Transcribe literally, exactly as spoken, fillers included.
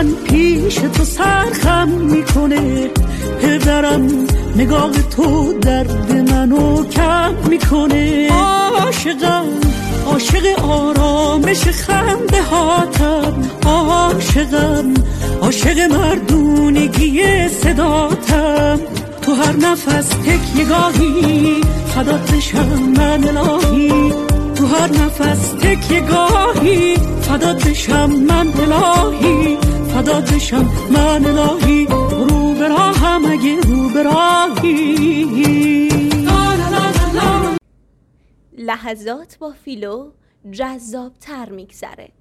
من پیش تو سرخم میکنه، پدرم نگاه تو درد منو کم میکنه. عاشقم عاشق آرامش خنده هاتم، عاشقم عاشق مردونگی صداتم. تو هر نفس تکیه گاهی فدات بشم من الهی، تو هر نفس تکیه گاهی فدات بشم من الهی، فدات بشم من الهی. رو به راهم اگه رو به راهی. لحظات با فیلو جذاب تر میگذره.